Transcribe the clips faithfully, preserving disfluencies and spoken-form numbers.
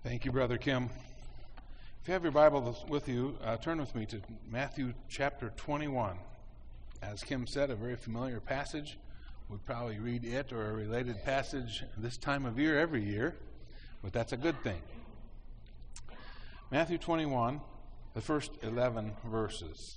Thank you, Brother Kim. If you have your Bible with you, uh, turn with me to Matthew chapter twenty-one. As Kim said, a very familiar passage. We probably read it or a related passage this time of year every year, but that's a good thing. Matthew twenty-one, the first eleven verses.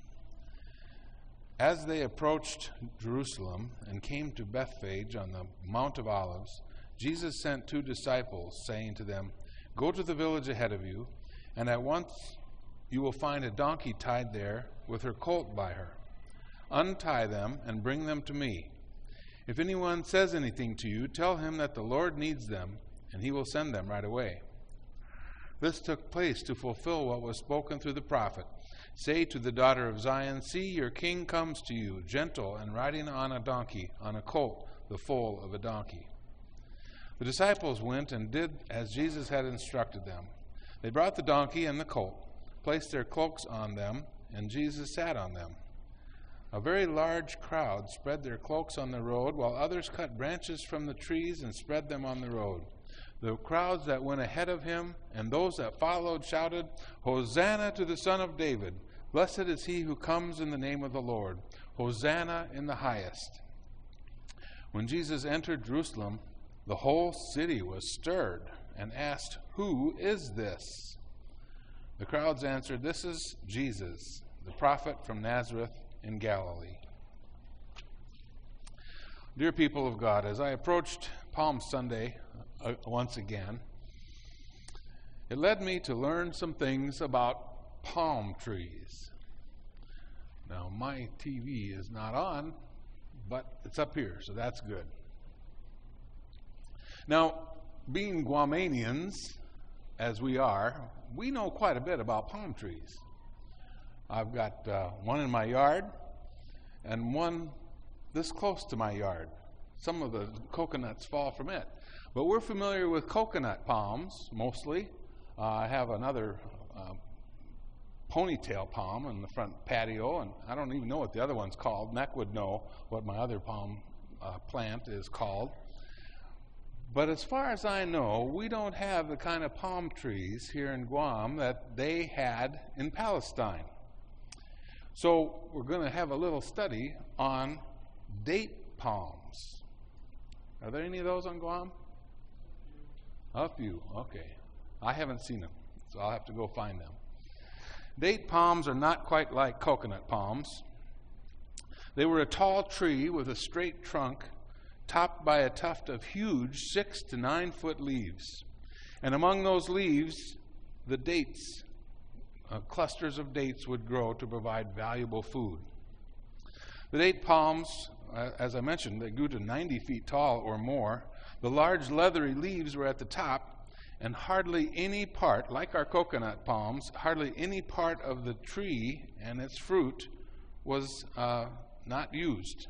As they approached Jerusalem and came to Bethphage on the Mount of Olives, Jesus sent two disciples, saying to them, "Go to the village ahead of you, and at once you will find a donkey tied there with her colt by her. Untie them and bring them to me. If anyone says anything to you, tell him that the Lord needs them, and he will send them right away." This took place to fulfill what was spoken through the prophet. "Say to the daughter of Zion, see, your king comes to you, gentle and riding on a donkey, on a colt, the foal of a donkey." The disciples went and did as Jesus had instructed them. They brought the donkey and the colt, placed their cloaks on them, and Jesus sat on them. A very large crowd spread their cloaks on the road, while others cut branches from the trees and spread them on the road. The crowds that went ahead of him and those that followed shouted, "Hosanna to the Son of David! Blessed is he who comes in the name of the Lord! Hosanna in the highest!" When Jesus entered Jerusalem, the whole city was stirred and asked, "Who is this?" The crowds answered, "This is Jesus, the prophet from Nazareth in Galilee." Dear people of God, as I approached Palm Sunday uh, once again, it led me to learn some things about palm trees. Now, my T V is not on, but it's up here, so that's good. Now, being Guamanians, as we are, we know quite a bit about palm trees. I've got uh, one in my yard and one this close to my yard. Some of the coconuts fall from it. But we're familiar with coconut palms, mostly. Uh, I have another uh, ponytail palm in the front patio, and I don't even know what the other one's called. Neck would know what my other palm uh, plant is called. But as far as I know, we don't have the kind of palm trees here in Guam that they had in Palestine. So we're going to have a little study on date palms. Are there any of those on Guam? A few, okay. I haven't seen them, so I'll have to go find them. Date palms are not quite like coconut palms. They were a tall tree with a straight trunk topped by a tuft of huge six to nine foot leaves. And among those leaves, the dates, uh, clusters of dates would grow to provide valuable food. The date palms, uh, as I mentioned, they grew to ninety feet tall or more. The large leathery leaves were at the top, and hardly any part, like our coconut palms, hardly any part of the tree and its fruit was uh, not used.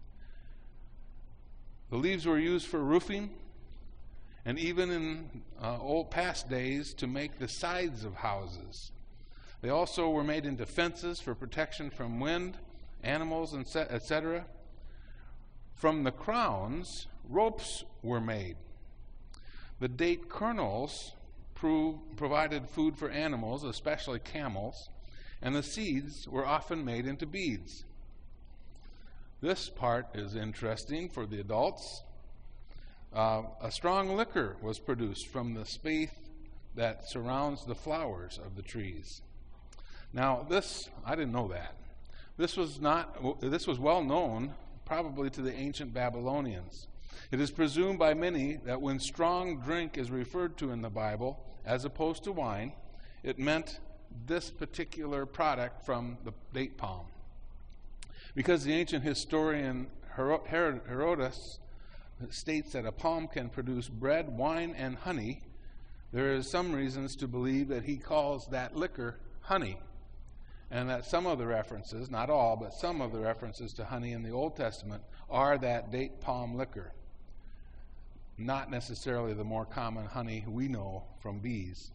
The leaves were used for roofing, and even in uh, old past days to make the sides of houses. They also were made into fences for protection from wind, animals, et cetera. From the crowns, ropes were made. The date kernels prove, provided food for animals, especially camels, and the seeds were often made into beads. This part is interesting for the adults. Uh, a strong liquor was produced from the spathe that surrounds the flowers of the trees. Now, this, I didn't know that. This was not. This was well known, probably to the ancient Babylonians. It is presumed by many that when strong drink is referred to in the Bible, as opposed to wine, it meant this particular product from the date palm. Because the ancient historian Herodotus states that a palm can produce bread, wine, and honey, there is some reasons to believe that he calls that liquor honey. And that some of the references, not all, but some of the references to honey in the Old Testament are that date palm liquor. Not necessarily the more common honey we know from bees.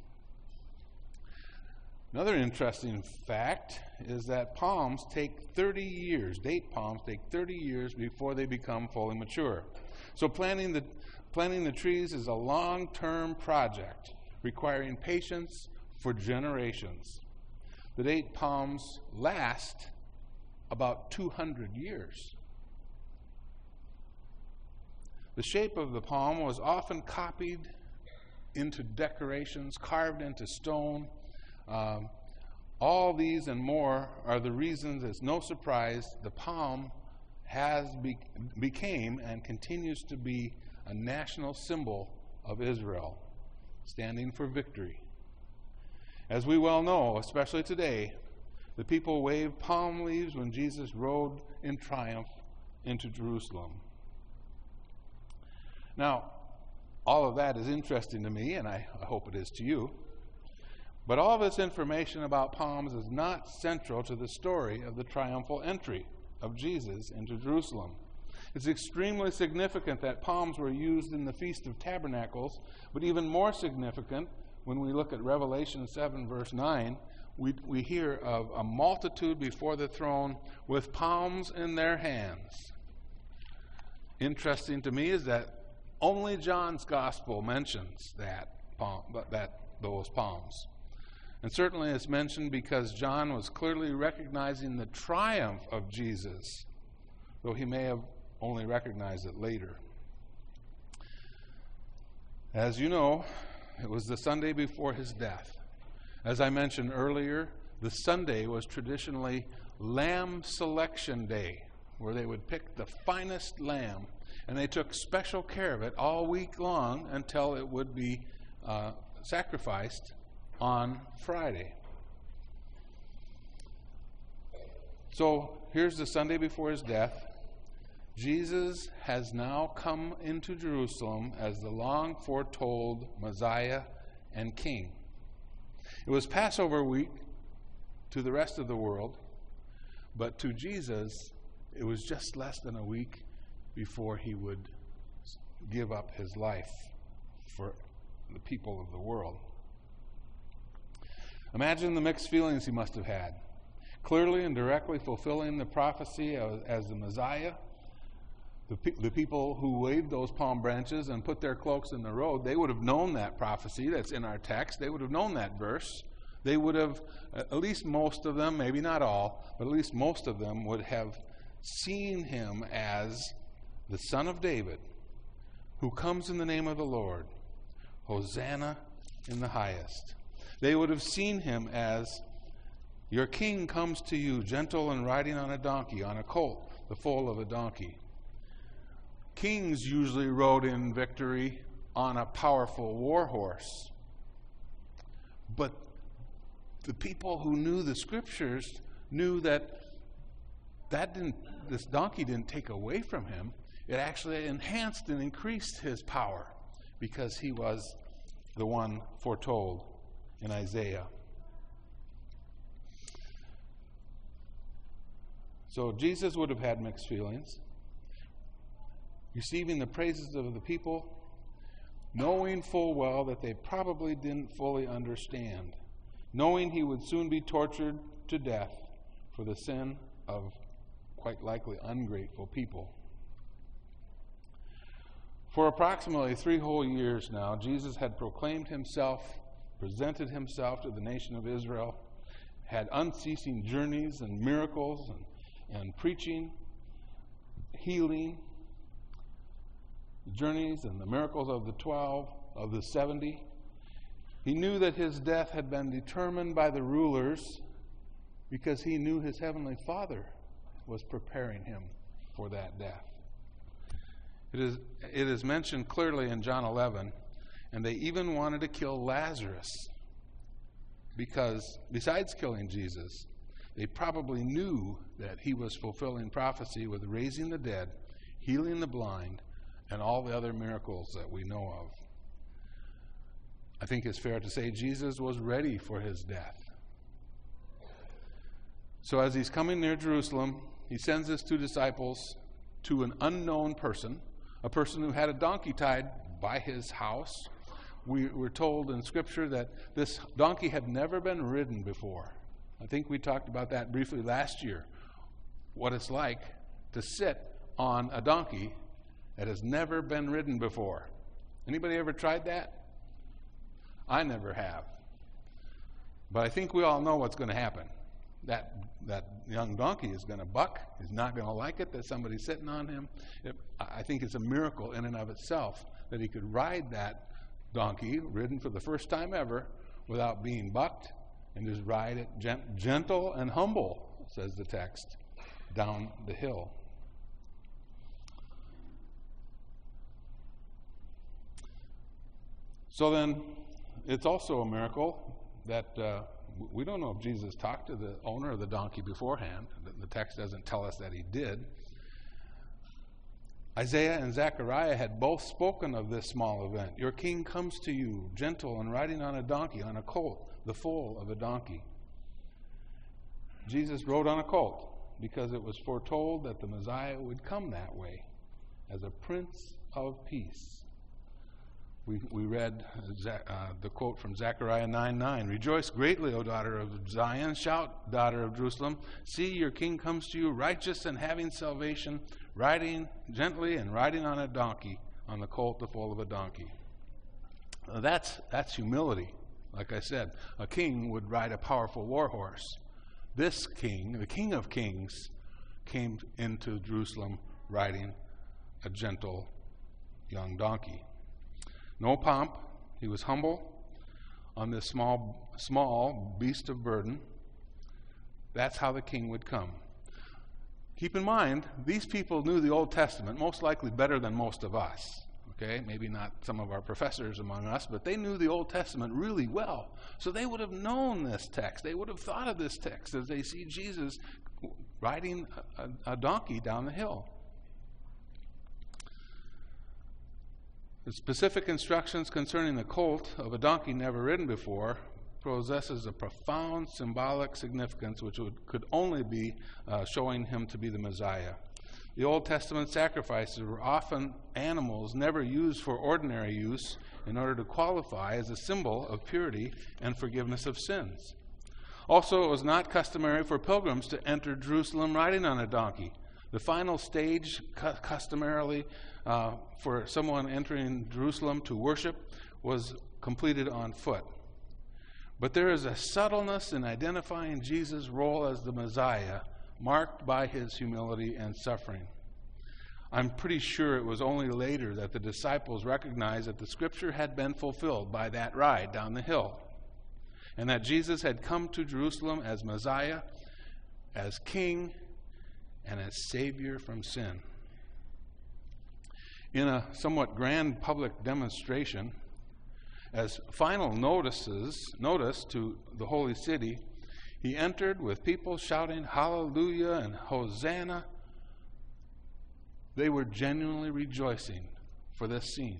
Another interesting fact is that palms take thirty years, date palms take thirty years before they become fully mature. So planting the, planting the trees is a long-term project. requiring patience for generations. The date palms last about two hundred years. The shape of the palm was often copied into decorations, carved into stone. Um, all these and more are the reasons, it's no surprise, the palm has be, became and continues to be a national symbol of Israel, standing for victory. As we well know, especially today, the people waved palm leaves when Jesus rode in triumph into Jerusalem. Now, all of that is interesting to me, and I, I hope it is to you. But all this information about palms is not central to the story of the triumphal entry of Jesus into Jerusalem. It's extremely significant that palms were used in the Feast of Tabernacles, but even more significant, when we look at Revelation seven, verse nine, we, we hear of a multitude before the throne with palms in their hands. Interesting to me is that only John's Gospel mentions that palm, that those palms. And certainly it's mentioned because John was clearly recognizing the triumph of Jesus, though he may have only recognized it later. As you know, it was the Sunday before his death. As I mentioned earlier, the Sunday was traditionally Lamb Selection Day, where they would pick the finest lamb, and they took special care of it all week long until it would be uh, sacrificed on Friday. So here's the Sunday before his death. Jesus has now come into Jerusalem as the long foretold Messiah and King. It was Passover week to the rest of the world, but to Jesus, it was just less than a week before he would give up his life for the people of the world. Imagine the mixed feelings he must have had. Clearly and directly fulfilling the prophecy as, as the Messiah, the, pe- the people who waved those palm branches and put their cloaks in the road, they would have known that prophecy that's in our text. They would have known that verse. They would have, at least most of them, maybe not all, but at least most of them would have seen him as the Son of David, who comes in the name of the Lord. Hosanna in the highest. They would have seen him as, your king comes to you, gentle and riding on a donkey, on a colt, the foal of a donkey. Kings usually rode in victory on a powerful war horse. But the people who knew the scriptures knew that that didn't, this donkey didn't take away from him. It actually enhanced and increased his power because he was the one foretold in Isaiah. So Jesus would have had mixed feelings, receiving the praises of the people, knowing full well that they probably didn't fully understand, knowing he would soon be tortured to death for the sin of quite likely ungrateful people. For approximately three whole years now, Jesus had proclaimed himself, presented himself to the nation of Israel, had unceasing journeys and miracles and, and preaching, healing, journeys and the miracles of the twelve, of the seventy. He knew that his death had been determined by the rulers because he knew his heavenly Father was preparing him for that death. It is, it is mentioned clearly in John eleven, and they even wanted to kill Lazarus because, besides killing Jesus, they probably knew that he was fulfilling prophecy with raising the dead, healing the blind, and all the other miracles that we know of. I think it's fair to say Jesus was ready for his death. So as he's coming near Jerusalem, he sends his two disciples to an unknown person, a person who had a donkey tied by his house. We were told in Scripture that this donkey had never been ridden before. I think we talked about that briefly last year, what it's like to sit on a donkey that has never been ridden before. Anybody ever tried that? I never have. But I think we all know what's going to happen. That that young donkey is going to buck. He's not going to like it that somebody's sitting on him. It, I think it's a miracle in and of itself that he could ride that donkey, ridden for the first time ever, without being bucked, and just ride it gent- gentle and humble, says the text, down the hill. So then, it's also a miracle that uh, we don't know if Jesus talked to the owner of the donkey beforehand. The, the text doesn't tell us that he did. Isaiah and Zechariah had both spoken of this small event. Your king comes to you, gentle and riding on a donkey, on a colt, the foal of a donkey. Jesus rode on a colt because it was foretold that the Messiah would come that way as a Prince of Peace. We, we read uh, the quote from Zechariah nine nine. Rejoice greatly, O daughter of Zion. Shout, daughter of Jerusalem. See, your king comes to you, righteous and having salvation, riding gently and riding on a donkey, on the colt, the foal of a donkey. Now that's, that's humility. Like I said, a king would ride a powerful war horse. This king, the King of Kings, came into Jerusalem riding a gentle young donkey. No pomp. He was humble on this small, small beast of burden. That's how the king would come. Keep in mind, these people knew the Old Testament most likely better than most of us. Okay, maybe not some of our professors among us, but they knew the Old Testament really well. So they would have known this text. They would have thought of this text as they see Jesus riding a, a donkey down the hill. The specific instructions concerning the colt of a donkey never ridden before possesses a profound symbolic significance which would, could only be uh, showing him to be the Messiah. The Old Testament sacrifices were often animals never used for ordinary use in order to qualify as a symbol of purity and forgiveness of sins. Also, it was not customary for pilgrims to enter Jerusalem riding on a donkey. The final stage, cu- customarily uh, for someone entering Jerusalem to worship, was completed on foot. But there is a subtleness in identifying Jesus' role as the Messiah, marked by his humility and suffering. I'm pretty sure it was only later that the disciples recognized that the scripture had been fulfilled by that ride down the hill, and that Jesus had come to Jerusalem as Messiah, as King, and as Savior from sin. In a somewhat grand public demonstration, as final notices, notice to the holy city, he entered with people shouting hallelujah and hosanna. They were genuinely rejoicing for this scene.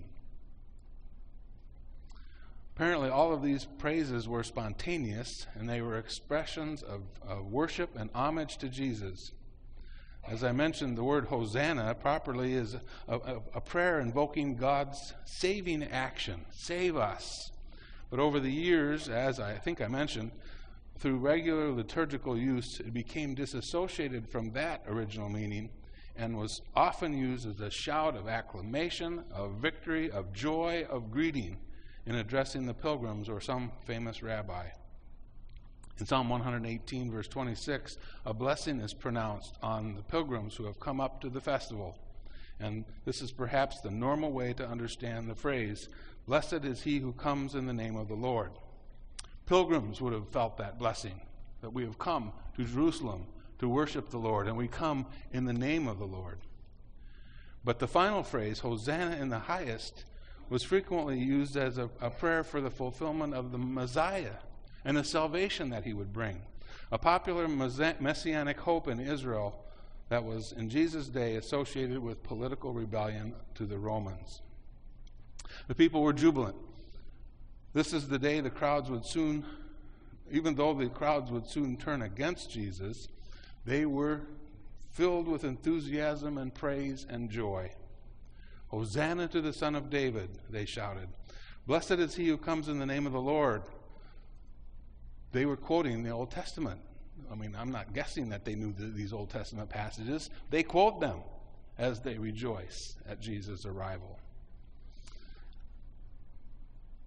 Apparently all of these praises were spontaneous, and they were expressions of, of worship and homage to Jesus. As I mentioned, the word Hosanna properly is a, a, a prayer invoking God's saving action. Save us. But over the years, as I think I mentioned, through regular liturgical use, it became disassociated from that original meaning and was often used as a shout of acclamation, of victory, of joy, of greeting in addressing the pilgrims or some famous rabbi. In Psalm one eighteen, verse twenty-six, a blessing is pronounced on the pilgrims who have come up to the festival. And this is perhaps the normal way to understand the phrase, blessed is he who comes in the name of the Lord. Pilgrims would have felt that blessing, that we have come to Jerusalem to worship the Lord, and we come in the name of the Lord. But the final phrase, Hosanna in the highest, was frequently used as a, a prayer for the fulfillment of the Messiah and the salvation that he would bring. A popular messianic hope in Israel that was in Jesus' day associated with political rebellion to the Romans. The people were jubilant. This is the day the crowds would soon, even though the crowds would soon turn against Jesus, they were filled with enthusiasm and praise and joy. Hosanna to the Son of David, they shouted. Blessed is he who comes in the name of the Lord. They were quoting the Old Testament. I mean, I'm not guessing that they knew the, these Old Testament passages. They quote them as they rejoice at Jesus' arrival.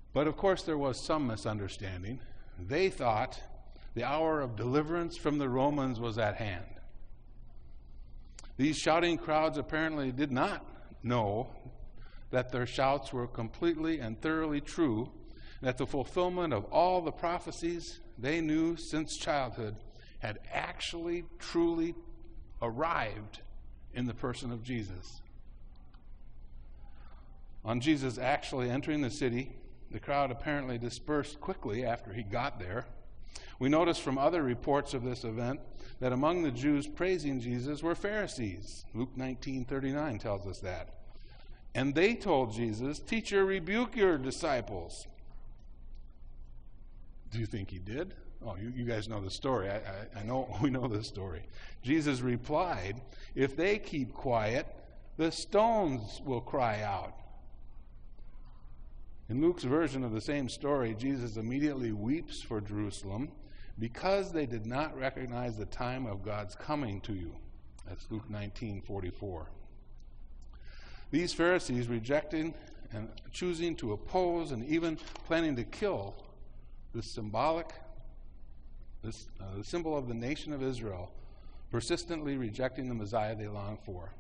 But of course there was some misunderstanding. They thought the hour of deliverance from the Romans was at hand. These shouting crowds apparently did not know that their shouts were completely and thoroughly true, that the fulfillment of all the prophecies they knew since childhood had actually, truly arrived in the person of Jesus. On Jesus actually entering the city, the crowd apparently dispersed quickly after he got there. We notice from other reports of this event that among the Jews praising Jesus were Pharisees. Luke nineteen thirty-nine tells us that. And they told Jesus, "Teacher, rebuke your disciples." Do you think he did? Oh, you, you guys know the story. I, I, I know we know the story. Jesus replied, "If they keep quiet, the stones will cry out." In Luke's version of the same story, Jesus immediately weeps for Jerusalem because they did not recognize the time of God's coming to you. That's Luke nineteen forty-four. These Pharisees rejecting and choosing to oppose and even planning to kill this symbolic, this uh, the symbol of the nation of Israel, persistently rejecting the Messiah they long for.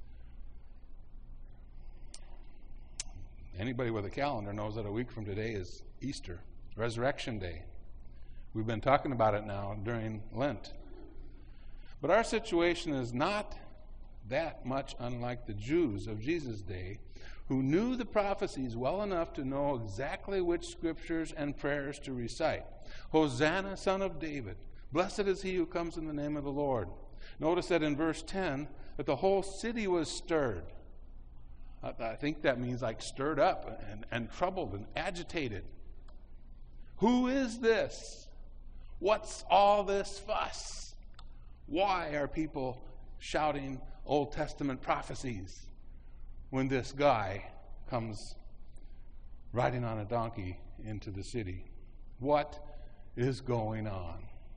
Anybody with a calendar knows that a week from today is Easter, Resurrection Day. We've been talking about it now during Lent. But our situation is not that much unlike the Jews of Jesus' day, who knew the prophecies well enough to know exactly which scriptures and prayers to recite. Hosanna, son of David. Blessed is he who comes in the name of the Lord. Notice that in verse ten, that the whole city was stirred. I think that means like stirred up and, and troubled and agitated. Who is this? What's all this fuss? Why are people shouting Old Testament prophecies when this guy comes riding on a donkey into the city? What is going on?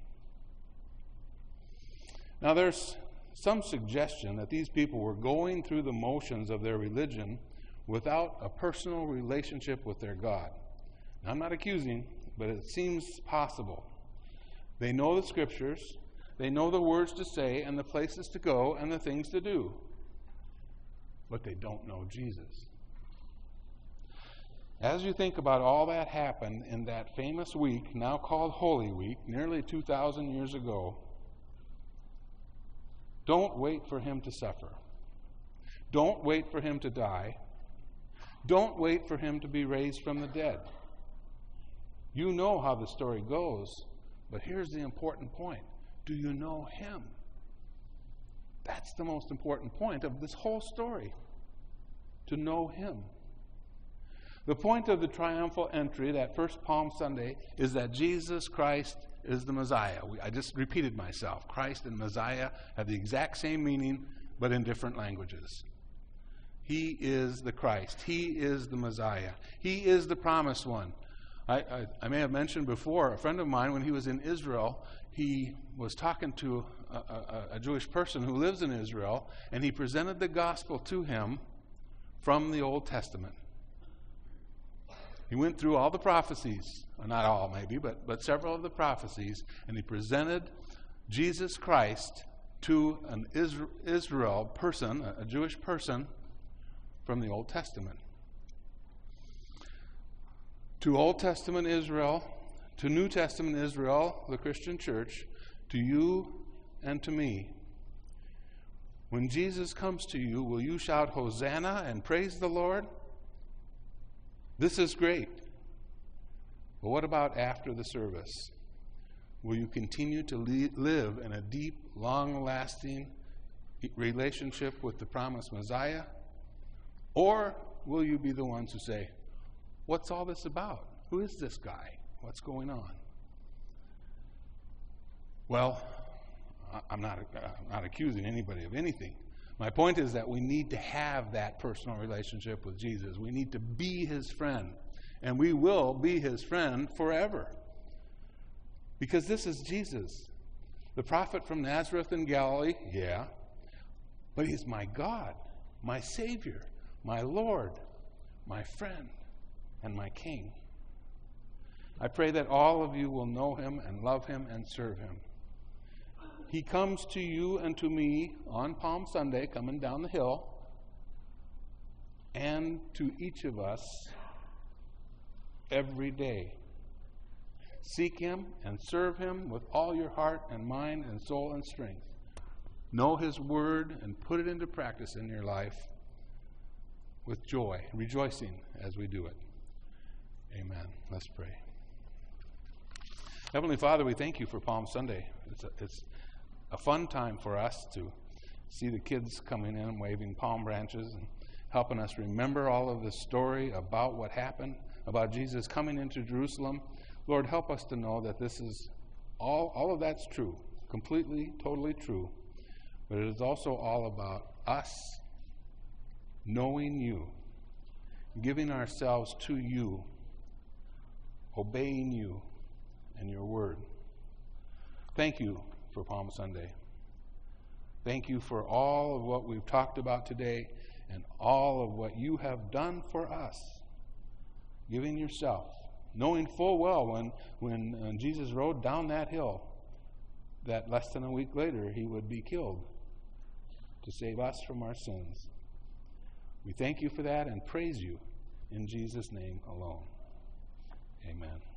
Now there's some suggestion that these people were going through the motions of their religion without a personal relationship with their God. Now, I'm not accusing, but it seems possible. They know the scriptures, they know the words to say and the places to go and the things to do, but they don't know Jesus. As you think about all that happened in that famous week, now called Holy Week, nearly two thousand years ago, don't wait for him to suffer. Don't wait for him to die. Don't wait for him to be raised from the dead. You know how the story goes, but here's the important point. Do you know him? That's the most important point of this whole story. To know him. The point of the triumphal entry, that first Palm Sunday, is that Jesus Christ is the Messiah. We, I just repeated myself. Christ and Messiah have the exact same meaning, but in different languages. He is the Christ. He is the Messiah. He is the promised one. I, I, I may have mentioned before, a friend of mine, when he was in Israel, he was talking to a, a, a Jewish person who lives in Israel, and he presented the gospel to him from the Old Testament. He went through all the prophecies, or not all maybe, but, but several of the prophecies, and he presented Jesus Christ to an Isra- Israel person, a, a Jewish person, from the Old Testament. To Old Testament Israel, to New Testament Israel, the Christian church, to you and to me. When Jesus comes to you, will you shout Hosanna and praise the Lord? This is great. But what about after the service? Will you continue to le- live in a deep, long-lasting relationship with the promised Messiah? Or will you be the ones who say, what's all this about? Who is this guy? What's going on? Well, I'm not, I'm not accusing anybody of anything. My point is that we need to have that personal relationship with Jesus. We need to be his friend. And we will be his friend forever. Because this is Jesus. The prophet from Nazareth in Galilee, yeah. But he's my God, my Savior, my Lord, my friend, and my King. I pray that all of you will know him and love him and serve him. He comes to you and to me on Palm Sunday, coming down the hill, and to each of us every day. Seek him and serve him with all your heart and mind and soul and strength. Know his word and put it into practice in your life with joy, rejoicing as we do it. Amen. Let's pray. Heavenly Father, we thank you for Palm Sunday. It's a, it's a fun time for us to see the kids coming in and waving palm branches and helping us remember all of this story about what happened, about Jesus coming into Jerusalem. Lord, help us to know that this is all, all of that's true, completely, totally true. But it is also all about us knowing you, giving ourselves to you, obeying you and your word. Thank you for Palm Sunday. Thank you for all of what we've talked about today and all of what you have done for us, giving yourself, knowing full well when, when, when Jesus rode down that hill that less than a week later he would be killed to save us from our sins. We thank you for that and praise you in Jesus' name alone. Amen.